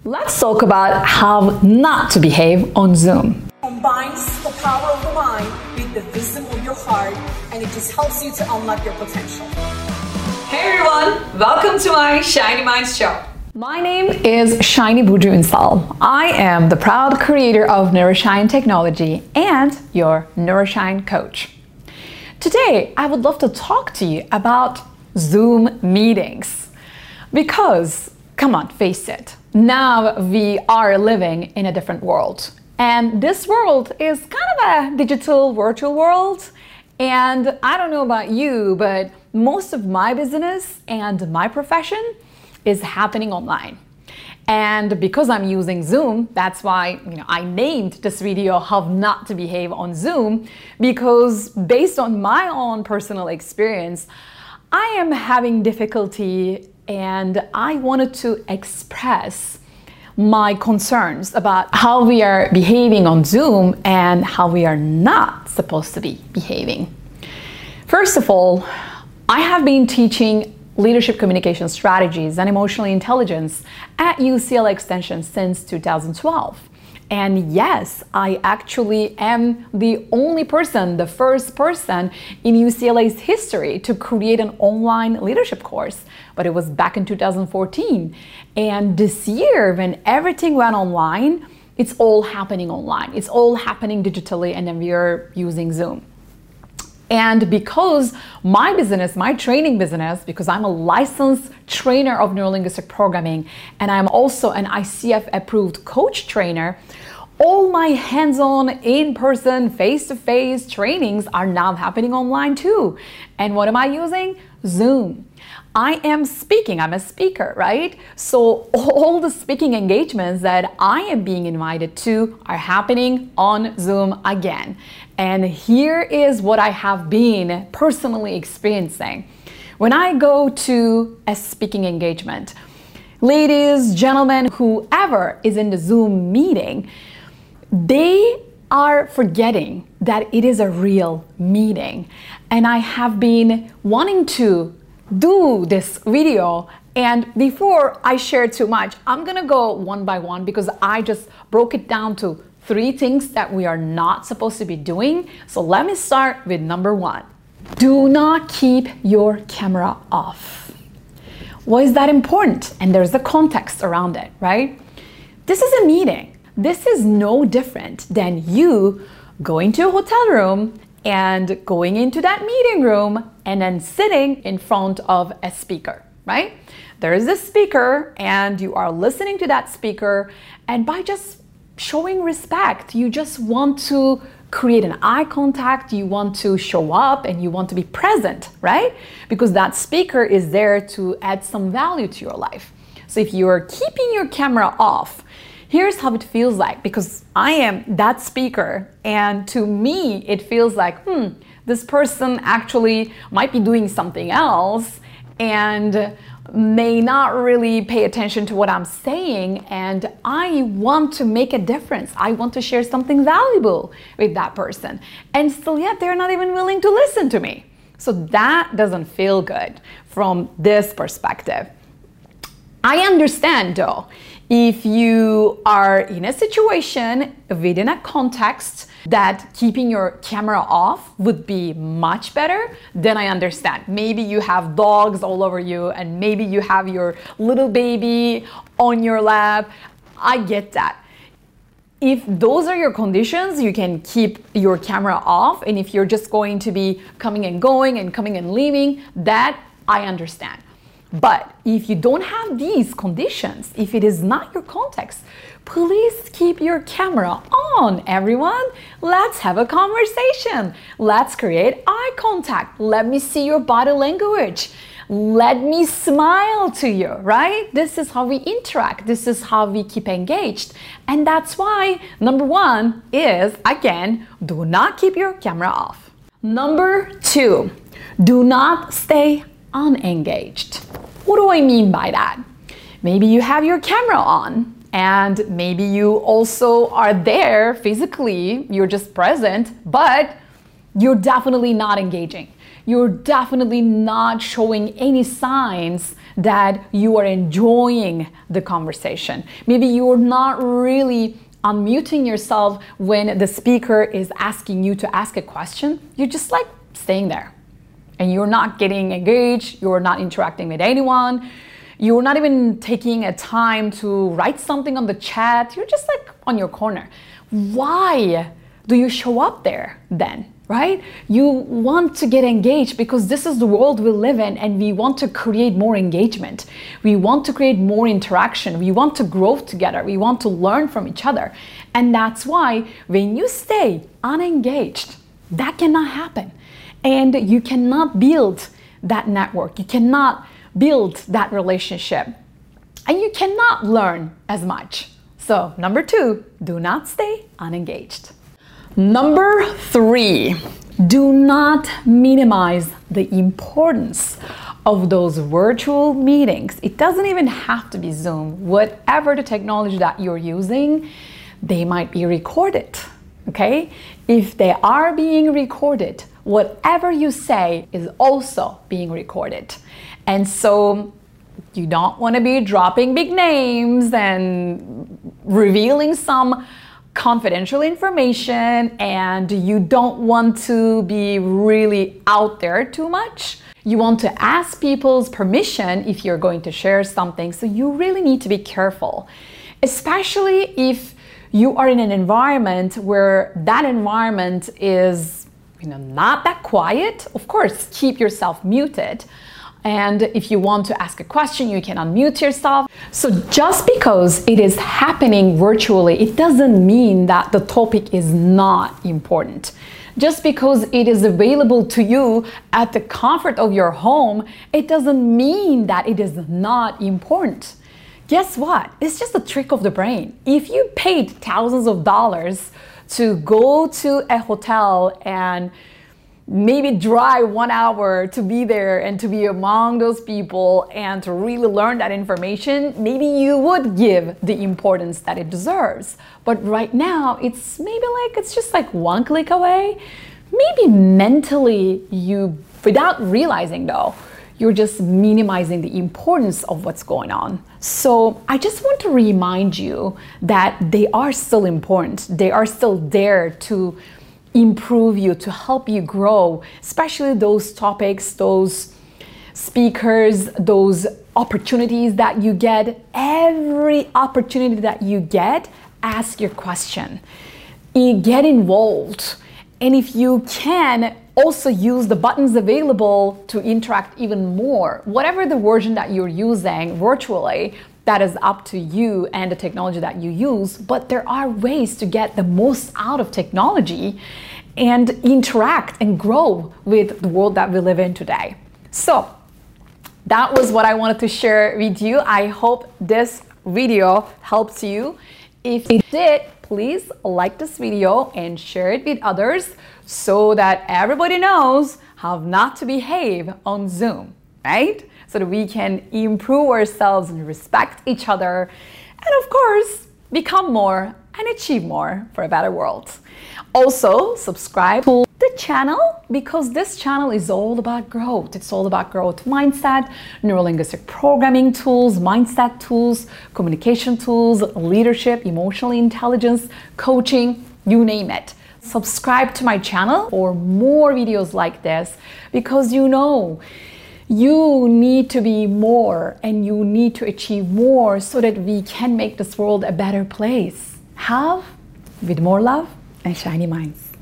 Let's talk about how not to behave on Zoom. Combines the power of the mind with the wisdom of your heart, and it just helps you to unlock your potential. Hey everyone, welcome to my Shiny Minds show. My name is Shiny Budrunsal. I am the proud creator of Neuroshine Technology and your Neuroshine coach. Today, I would love to talk to you about Zoom meetings because, come on, face it, now we are living in a different world. And this world is kind of a digital virtual world. And I don't know about you, but most of my business and my profession is happening online. And because I'm using Zoom, that's why I named this video How Not to Behave on Zoom, because based on my own personal experience, I am having difficulty and I wanted to express my concerns about how we are behaving on Zoom and how we are not supposed to be behaving. First of all, I have been teaching leadership communication strategies and emotional intelligence at UCLA Extension since 2012. And yes, I actually am the only person, the first person in UCLA's history to create an online leadership course, but it was back in 2014. And this year, when everything went online, it's all happening online. It's all happening digitally, and then we are using Zoom. And because my business, my training business, because I'm a licensed trainer of neurolinguistic programming and I'm also an ICF approved coach trainer, all my hands-on, in-person, face-to-face trainings are now happening online too. And what am I using? Zoom. I am speaking, I'm a speaker, right? So all the speaking engagements that I am being invited to are happening on Zoom again. And here is what I have been personally experiencing. When I go to a speaking engagement, ladies, gentlemen, whoever is in the Zoom meeting, they are forgetting that it is a real meeting. And I have been wanting to do this video, and before I share too much, I'm gonna go one by one because I just broke it down to 3 things that we are not supposed to be doing. So let me start with number 1. Do not keep your camera off. Why is that important? And there's the context around it, right? This is a meeting. This is no different than you going to a hotel room and going into that meeting room and then sitting in front of a speaker, right? There is a speaker and you are listening to that speaker, and by just showing respect, you just want to create an eye contact, you want to show up and you want to be present, right? Because that speaker is there to add some value to your life. So if you are keeping your camera off, here's how it feels like, because I am that speaker, and to me it feels like, this person actually might be doing something else and may not really pay attention to what I'm saying, and I want to make a difference. I want to share something valuable with that person, and still yet they're not even willing to listen to me. So that doesn't feel good from this perspective. I understand though, if you are in a situation within a context that keeping your camera off would be much better, then I understand. Maybe you have dogs all over you and maybe you have your little baby on your lap. I get that. If those are your conditions, you can keep your camera off, and if you're just going to be coming and going and coming and leaving, that I understand. But if you don't have these conditions, if it is not your context, please keep your camera on, everyone. Let's have a conversation. Let's create eye contact. Let me see your body language. Let me smile to you, right? This is how we interact. This is how we keep engaged. And that's why number 1 is, again, do not keep your camera off. Number 2, do not stay unengaged. What do I mean by that? Maybe you have your camera on and maybe you also are there physically, you're just present, but you're definitely not engaging. You're definitely not showing any signs that you are enjoying the conversation. Maybe you're not really unmuting yourself when the speaker is asking you to ask a question. You're just like staying there and you're not getting engaged. You're not interacting with anyone. You're not even taking a time to write something on the chat. You're just like on your corner. Why do you show up there then? Right? You want to get engaged because this is the world we live in, and we want to create more engagement. We want to create more interaction. We want to grow together. We want to learn from each other. And that's why when you stay unengaged, that cannot happen. And you cannot build that network. You cannot build that relationship. And you cannot learn as much. So, number 2, do not stay unengaged. Number 3, do not minimize the importance of those virtual meetings. It doesn't even have to be Zoom. Whatever the technology that you're using, they might be recorded, okay? If they are being recorded, whatever you say is also being recorded. And so you don't want to be dropping big names and revealing some confidential information, and you don't want to be really out there too much. You want to ask people's permission if you're going to share something, so you really need to be careful, especially if you are in an environment where that environment is not that quiet. Of course, keep yourself muted. And if you want to ask a question, you can unmute yourself. So just because it is happening virtually, it doesn't mean that the topic is not important. Just because it is available to you at the comfort of your home, it doesn't mean that it is not important. Guess what? It's just a trick of the brain. If you paid thousands of dollars to go to a hotel and maybe drive 1 hour to be there and to be among those people and to really learn that information, maybe you would give the importance that it deserves. But right now, it's just like 1 click away. Maybe mentally without realizing though, you're just minimizing the importance of what's going on. So I just want to remind you that they are still important. They are still there to improve you, to help you grow, especially those topics, those speakers, those opportunities that you get. Every opportunity that you get, ask your question. Get involved. And if you can, also use the buttons available to interact even more. Whatever the version that you're using virtually, that is up to you and the technology that you use, but there are ways to get the most out of technology and interact and grow with the world that we live in today. So that was what I wanted to share with you. I hope this video helps you. If it did, please like this video and share it with others so that everybody knows how not to behave on Zoom, right? So that we can improve ourselves and respect each other, and of course, become more and achieve more for a better world. Also, subscribe to the channel because this channel is all about growth. It's all about growth mindset, neurolinguistic programming tools, mindset tools, communication tools, leadership, emotional intelligence, coaching, you name it. Subscribe to my channel for more videos like this because you need to be more and you need to achieve more so that we can make this world a better place. With more love and shiny minds.